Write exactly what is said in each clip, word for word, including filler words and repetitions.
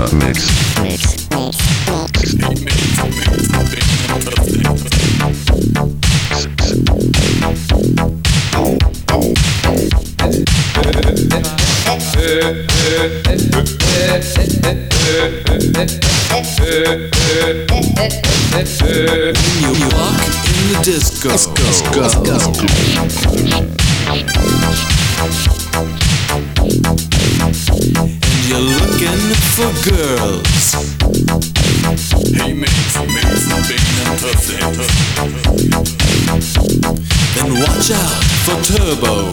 mix. Mix. You walk in the disco. disco. And you're looking for girls. Hey mates, mates, big and pussy. Then watch out for Turbo.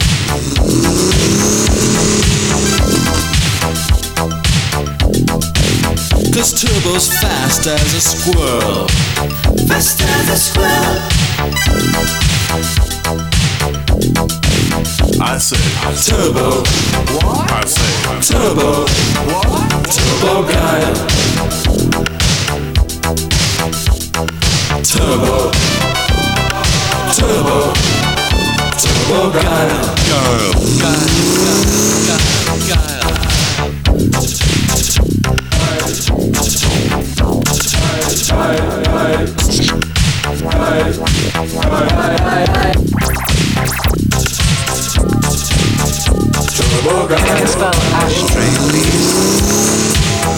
Cause Turbo's fast as a squirrel. Fast as a squirrel. I say Turbo. What? I say Turbo. What? Turbo guy. Turbo. Turbo. Turbo guy. girl. Guy. Guy. Guy. You can spell ashtray, please.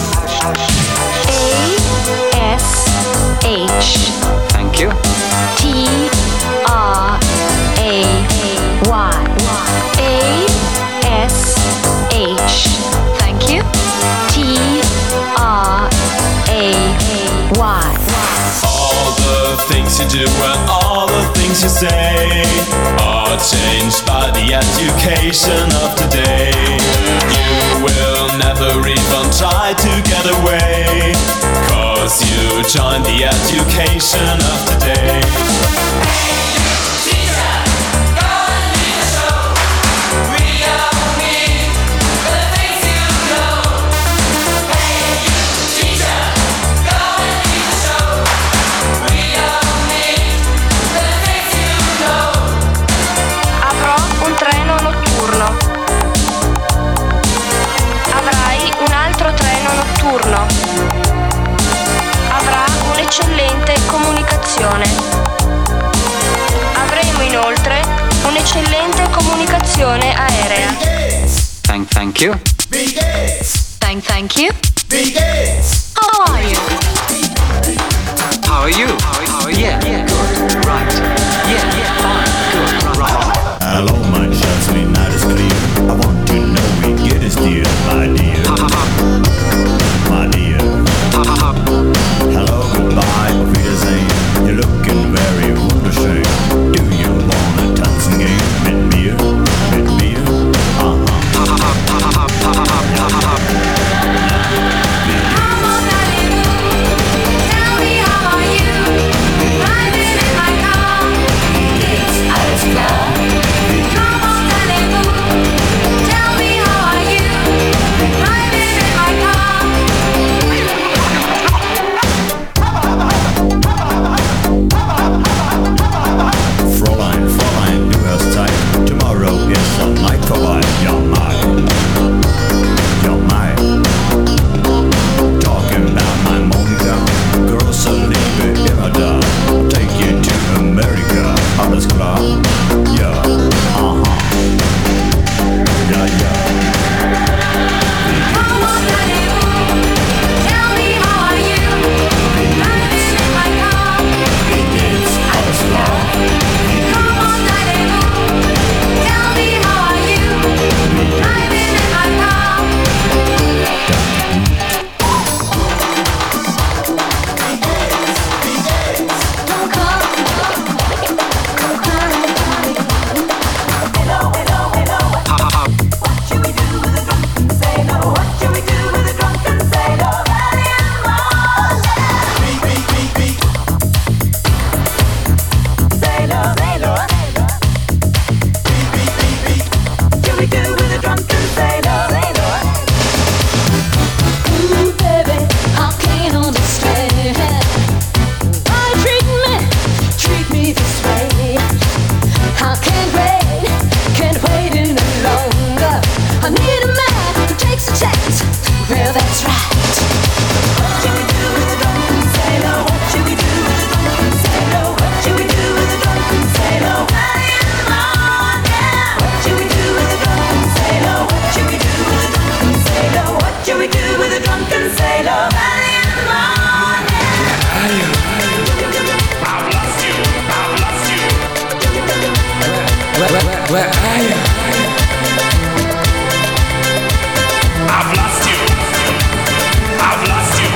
A S H Thank you. T R A Y. A S H. Thank you. T R A Y. All the things you do and all the things you say are changed by the education of today. You will never even try to get away, cause you joined the education of today. Avrò un treno notturno. Avrai un altro treno notturno. Avrà un'eccellente comunicazione. Avremo inoltre un'eccellente comunicazione aerea. Thank, thank you. Thank, thank you. How are you? How are you? How are you? Yeah, yeah, good, right. Yeah, yeah, fine, good, right. Hello, my chance me not as clear. I want to know we get us dear, my dear. My dear. Hello, goodbye, auf Wiedersehen. You're looking very wunderschön. Do you wanna tanzen gehen mit mir? Mit mir? Aha. Alles klar. drunken sailor early in the morning. I've lost you, I've lost you. Where, where, where are you? I've lost you, I've lost you.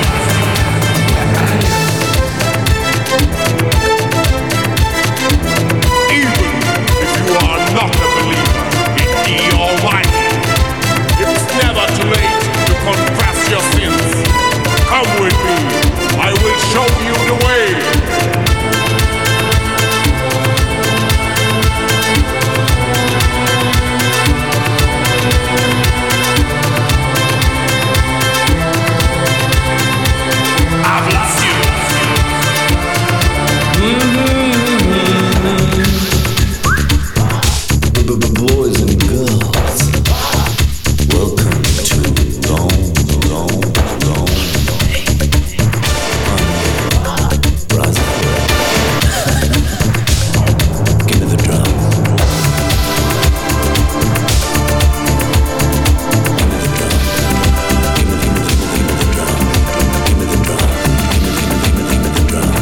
Even if you are not a believer in the Almighty, it's never too late to confess your sins. Come with me, I will show you the way. I've lost you. Boys and girls, welcome to Rome, Rome, Rome. Roswell. Give me the drum. Give me the drum. Give me, give me, give me, give me the drum. Give me the drum. Give me, give me, give me, give me the drum.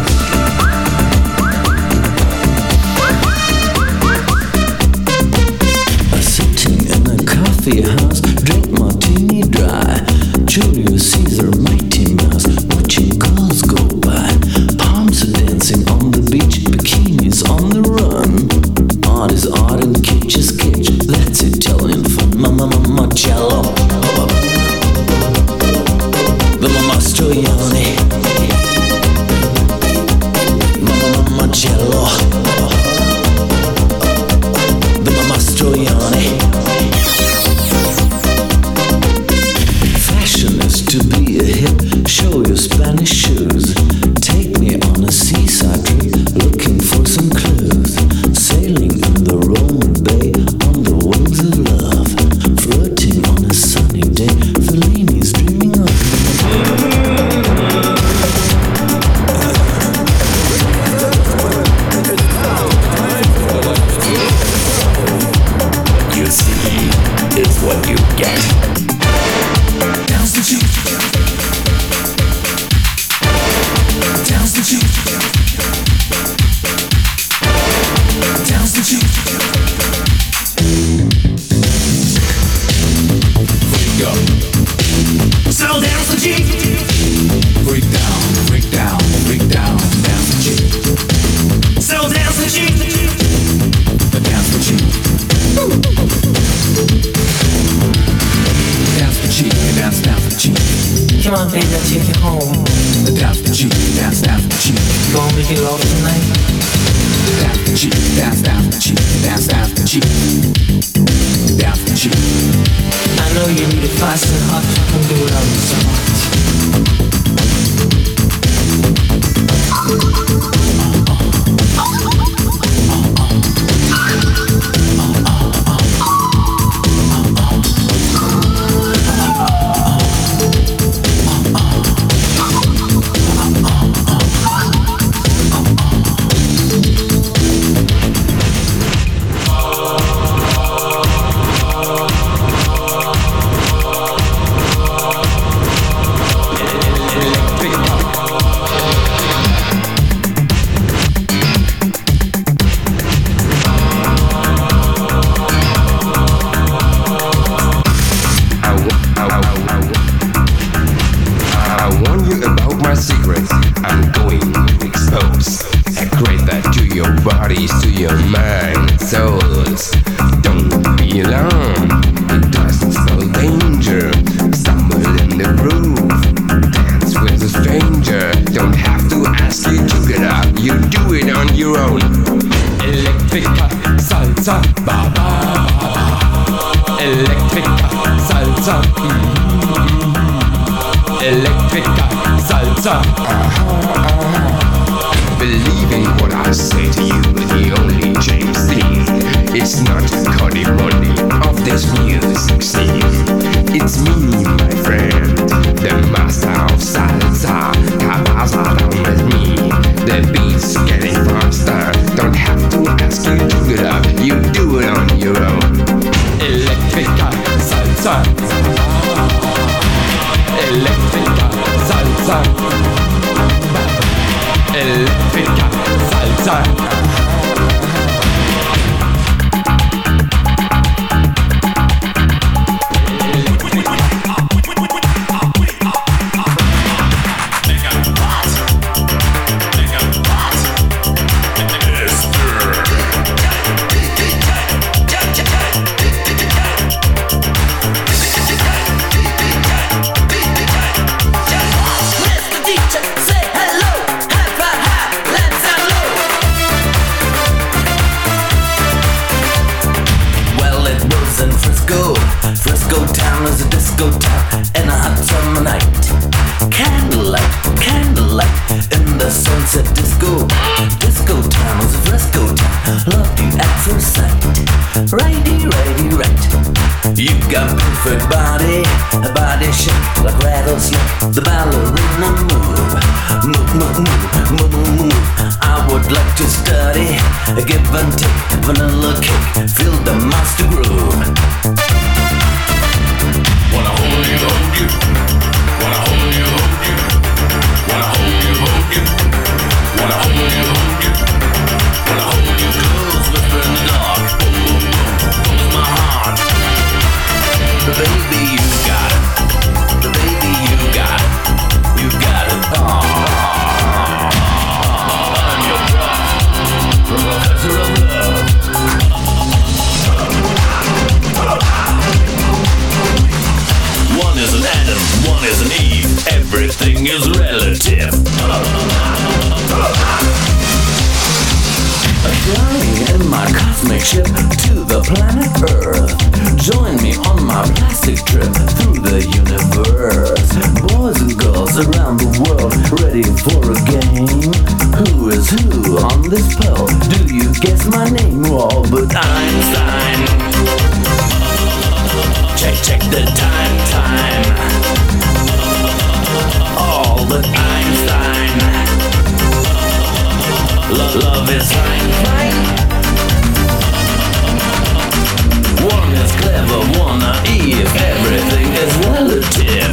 Sitting in a coffee house, drink martini dry. Julius Caesar, Mighty Mouse, watching girls go by. Palms are dancing on the beach, bikinis on the run. Art is art and kitsch is kitsch. That's Italian fun. Mama, mama, cello. The mama Mastroianni. Mama, mama, cello. The mama Mastroianni. Fashion is to be a hip. Show your Spanish shoes. Take me on a seaside trip, looking for some clues. Sailing in the Roman Bay on the wings of love. Flirting on a sunny day. Fellini's dreaming of. You see, it's what you get. Dance the cheek. Dance the cheek. Dance the cheek. Freak up, So dance the cheek. freak down, freak down, freak down. Dance the cheek, So dance the cheek. dance the cheek. Dance the cheek, dance, dance the cheek. Come on, baby, I'll take you home. Dance the cheek, dance, dance the cheek. Gonna make you love tonight. Dance the cheek, dance, dance the cheek. Dance, dance the cheek. Dance the cheek. I know you need it fast and hot. Come do it on me so much. Electrica salsa. Believing what I say to you, the only change thing. It's not Cody Money of this music scene. It's me, my friend, the master of salsa. Cabaza down with me. The beat's getting faster. Don't have to ask you to get up. You do it on your own. Electrica salsa. Electrica salsa. Eléctrica salsa. The ballerina move, move, move, move, move, move. I would like to study, give and take, vanilla cake, feel the master groove. Wanna hold you, hold you, wanna hold you, hold you, wanna hold you, hold you, wanna hold you, hold you, wanna hold you close, whisper in the dark, boom, boom, boom, close my heart. But baby, you got it. But baby, you got it. You got it. Oh, I'm your brother, professor of love. One is an Adam, one is an Eve. Everything is relative. Flying in my cosmic ship to the planet Earth. Join me on my plastic trip through the universe. Boys and girls around the world, ready for a game. Who is who on this pill? Do you guess my name? Albert Einstein. Check, check the time, time. Albert Einstein. Love, love is fine, fine. One is clever, one naive. Everything is relative.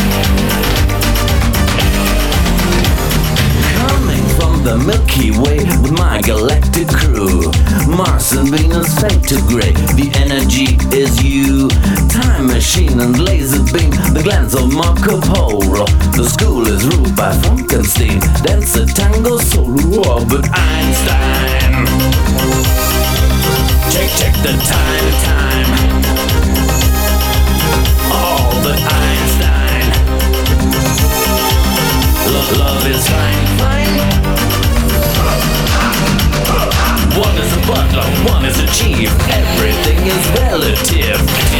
Coming from the Milky Way with my galactic crew. Mars and Venus fade to gray. The energy is you. Time machine and laser beam. The glance of Marco Polo. The school is ruled by Frankenstein. Dance a tango solo, Albert Einstein. Check, check the time, time. Albert Einstein. Love, love is fine, fine. One is a butler, one is a chief. Everything is relative.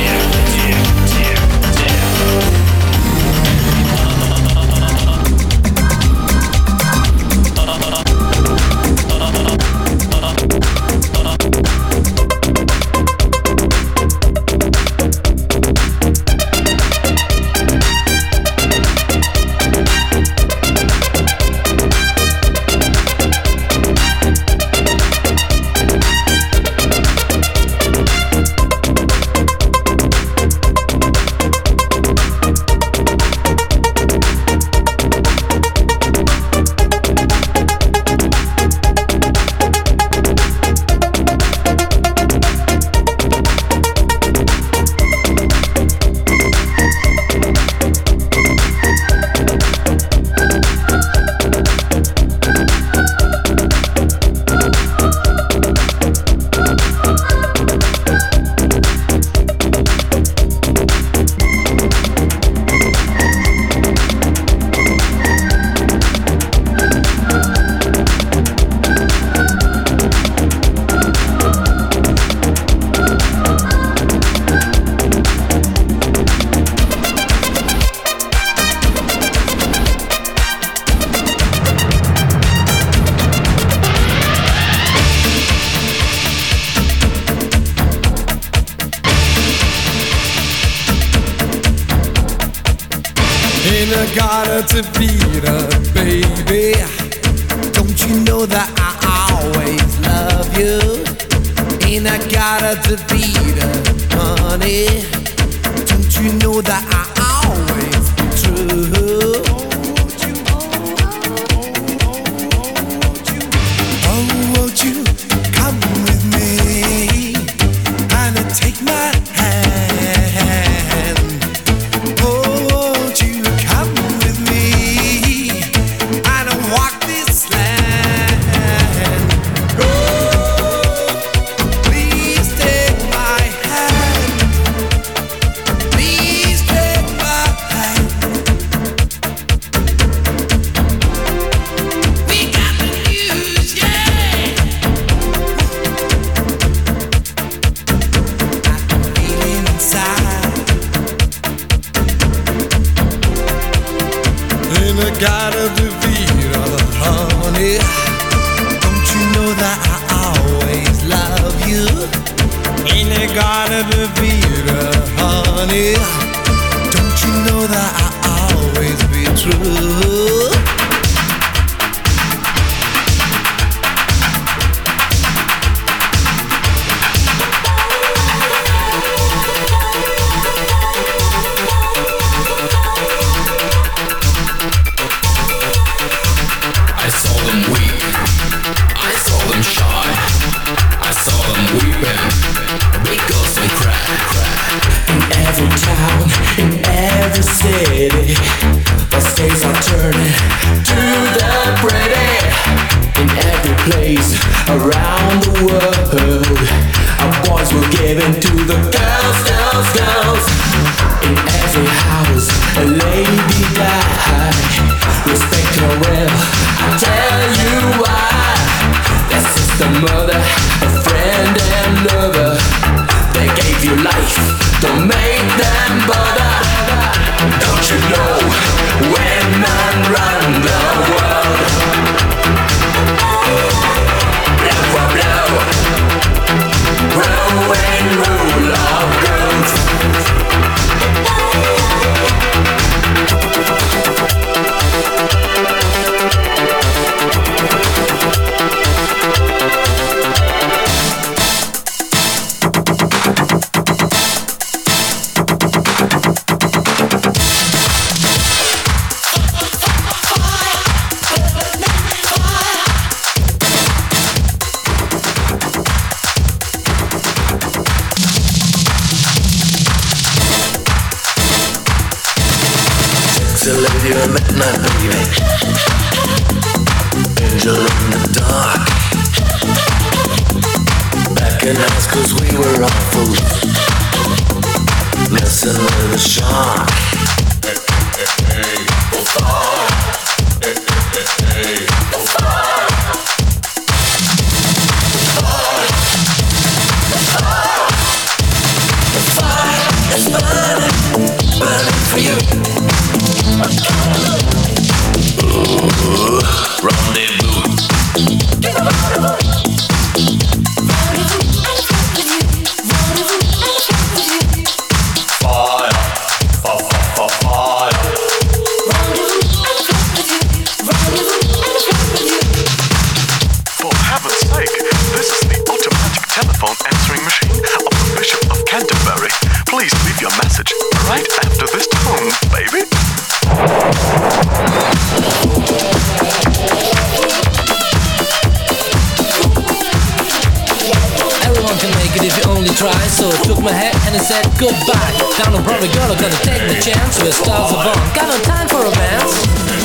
To beat her, baby. Don't you know that I always love you? Ain't I gotta defeat her, honey? Don't you know that I always be true? Don't you gotta defeat her, honey. Don't you know that I always love you? Ain't I gotta defeat her, honey? Don't you know that I always be true? I saw them weep, I saw them shy, I saw them weeping because they cried, cried. In every town, in every city, the states are turning to the pretty. In every place around the world, our boys were given to the girls, girls, girls. In every house, a lady died. Respect her well, I'll tell you why. That's just a mother, a friend and lover. They gave you life, don't make them bother. Don't you know, women run the world. Blow for blow, growing rule of girls. Till lady at midnight, baby. Angel in the dark. Back in us cause we were awful. Messing with a shark. Hey, hey, hey, hey. Oh, fire. Hey, hey, hey, hey. Oh, fire. Fire. Fire. Fire is burning, burning for you. Ooh, rendezvous. Fire, fire, fire, fire. For heaven's sake, this is the automatic telephone answering machine of the Bishop of Canterbury. Please leave your message right after this tone, baby. Everyone can make it if you only try. So I took my hat and I said goodbye. Down on Broadway girl, I'm gonna take the chance. Where stars are born, got no time for romance.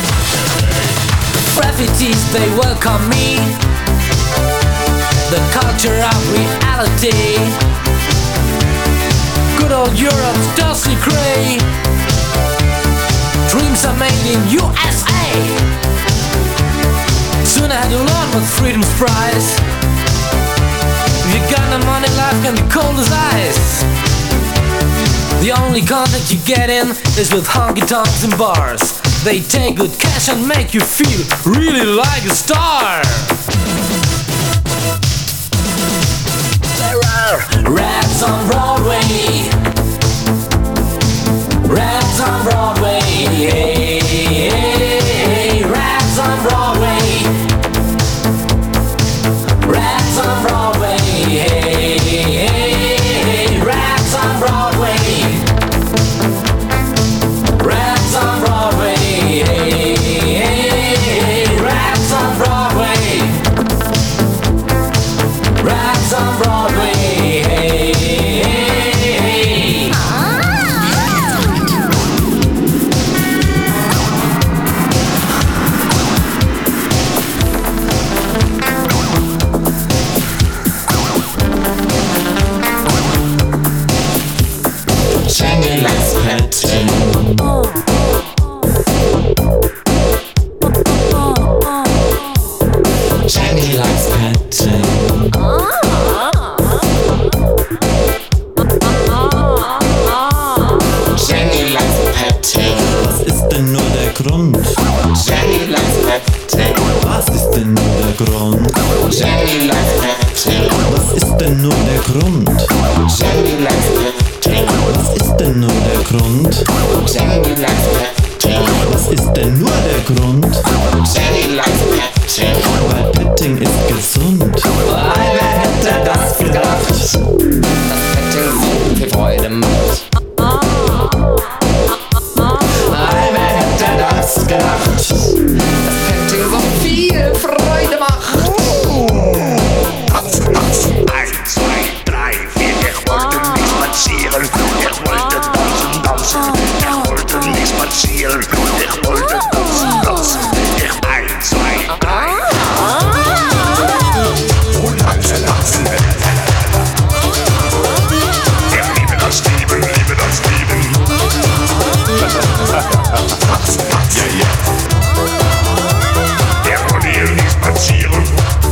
Refugees, they welcome me. The culture of reality. Good old Europe's dusty grey. Dreams are made in U S A. Soon I had to learn what freedom's price. If you got no money, life can be cold as ice. The only contact you get in is with honky-tonks and bars. They take good cash and make you feel really like a star. There are rats on Broadway. Rats on Broadway. Hey, hey, hey. Rats on Broadway. Rats on Broadway. Hey, hey, hey. Rats on Broadway. Rats on Broadway. Hey, hey, hey. Rats on Broadway. Rats on Broadway. Hey, hey, hey. der Grund? Jenny likes Pepsi. Was ist denn nur der Grund? Jenny likes Pepsi. Was ist denn nur der Grund? Jenny likes Pepsi. Was ist denn nur der Grund? Jenny likes Pepsi. Was ist denn nur der Grund? Jenny likes Pepsi. Weil Petting ist gesund. Weil wer hätte das gedacht? Dass Petting so viel Freude macht. Weil wer hätte das gedacht? Dass Petting so viel Freude macht. Eins, zwei, drei, vier, ich wollte nicht spazieren, ich wollte tanzen, tanzen, ich wollte nicht spazieren, ich wollte tanzen, tanzen, ich eins, zwei, drei. Und tanzen, tanzen, ich liebe das Lieben, liebe das Lieben. Tanzen, tanzen, ja, ja. Ich wollte hier nicht spazieren.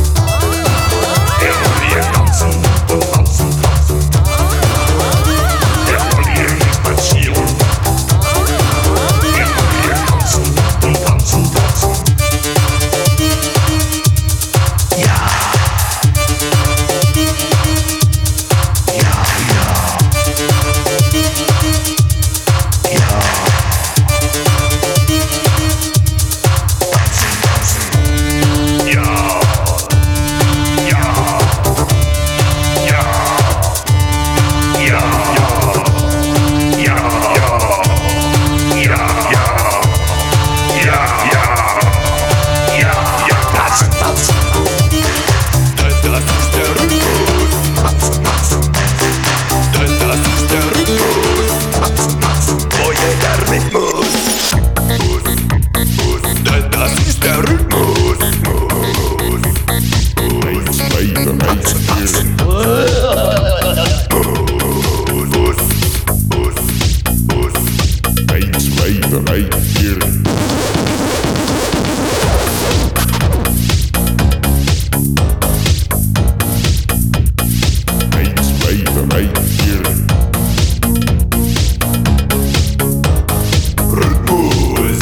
Ich wollte hier tanzen und tanzen, tanzen. Ich wollte hier nicht spazieren. Ich wollte hier tanzen und tanzen, tanzen. Ja. Ja, ja. Ja. Tanzen, tanzen. Ja. Ja. Ja. Ja. Ja. Ja. Ja. Ja. Ja. Ja. Ja. Tanzen, tanzen. Das ist der Rhythmus. Tanzen, tanzen. Das ist der Rhythmus. Tanzen, tanzen. Oh yeah, der Rhythmus. Das ist der Rhythmus. Eins, zwei, drei, tanzen. Eins, zwei, drei, vier. Eins, zwei, drei, vier. Rhythmus.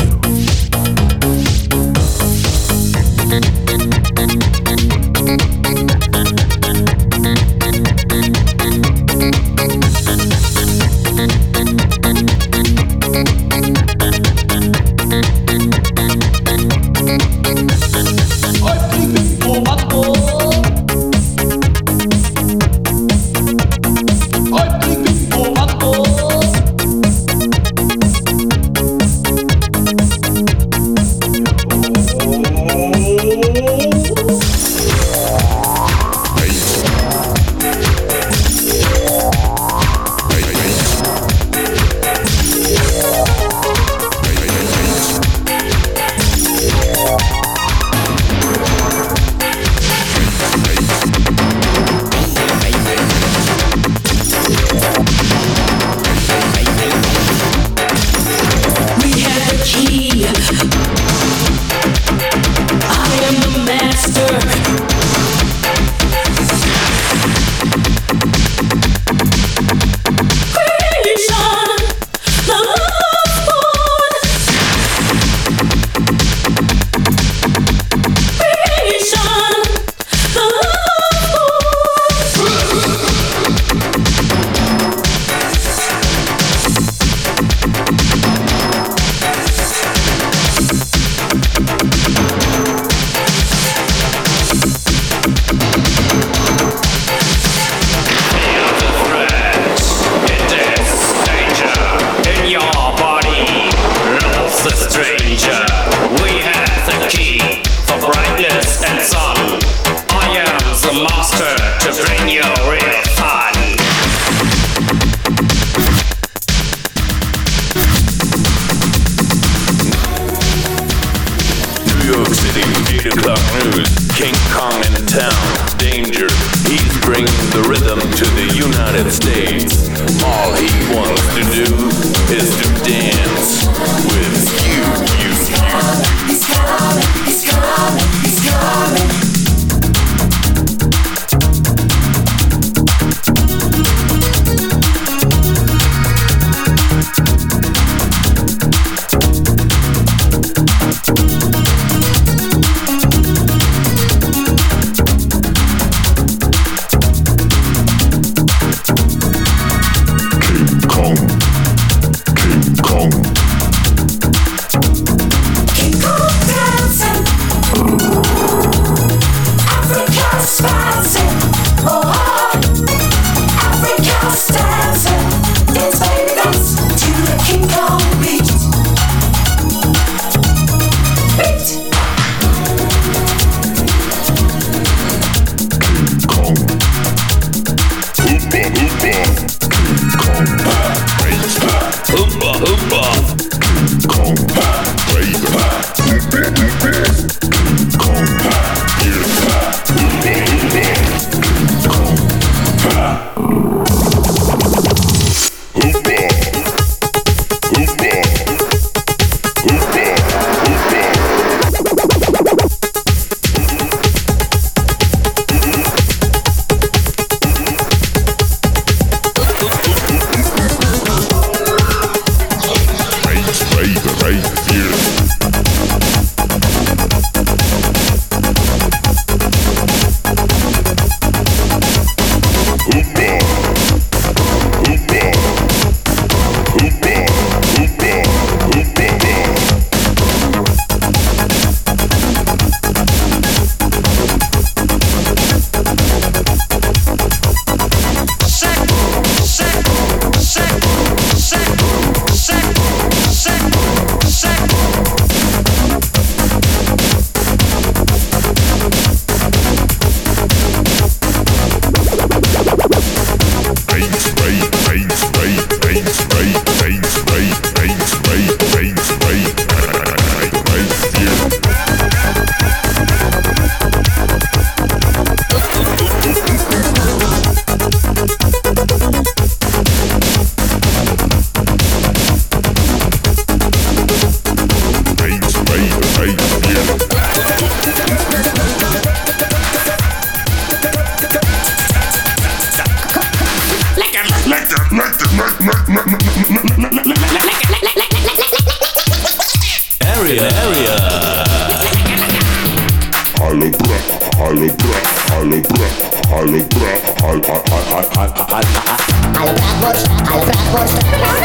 Hallo bra, hallo bra, hallo bra, hallo bra, hal hal hal hal hal hal Hallo bratwurst, hallo bratwurst.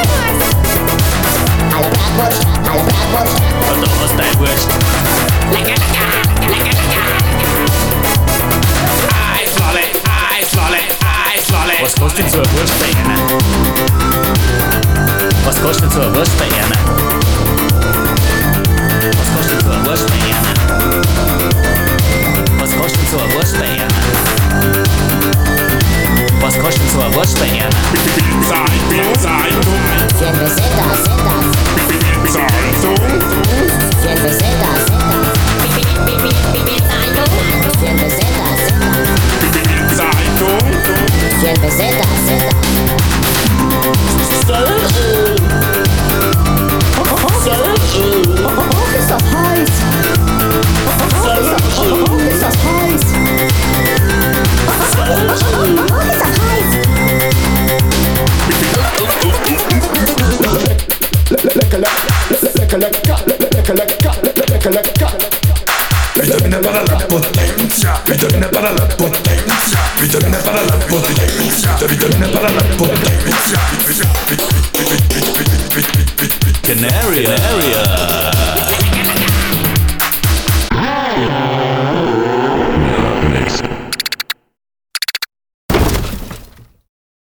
Hallo bratwurst, hallo bratwurst. Und noch was dein Wurst. Lecker, lecker, lecker, lecker. Eislolle, Eislolle, Eislolle. Was kostet so eine Wurst bei Ihnen? Was kostet so eine Wurst bei Ihnen? Was kostet so eine Wurst bei Ihnen? Was kostet so eine Wurst bei Ihnen? Was kostet so eine Wurst bei Ihnen? cien pesetas, setas. cien pesetas, setas. cien pesetas, setas. cien pesetas, setas. Oh, ist das heiß. Oh, ist das, oh, ist das heiß. Oh, ist das heiß. Lecker, lecker, lecker, lecker, lecker, lecker, lecker. Vitamina para la potencia, vitamina para la potencia, vitamina para la potencia, vitamina para la potencia. Canary area.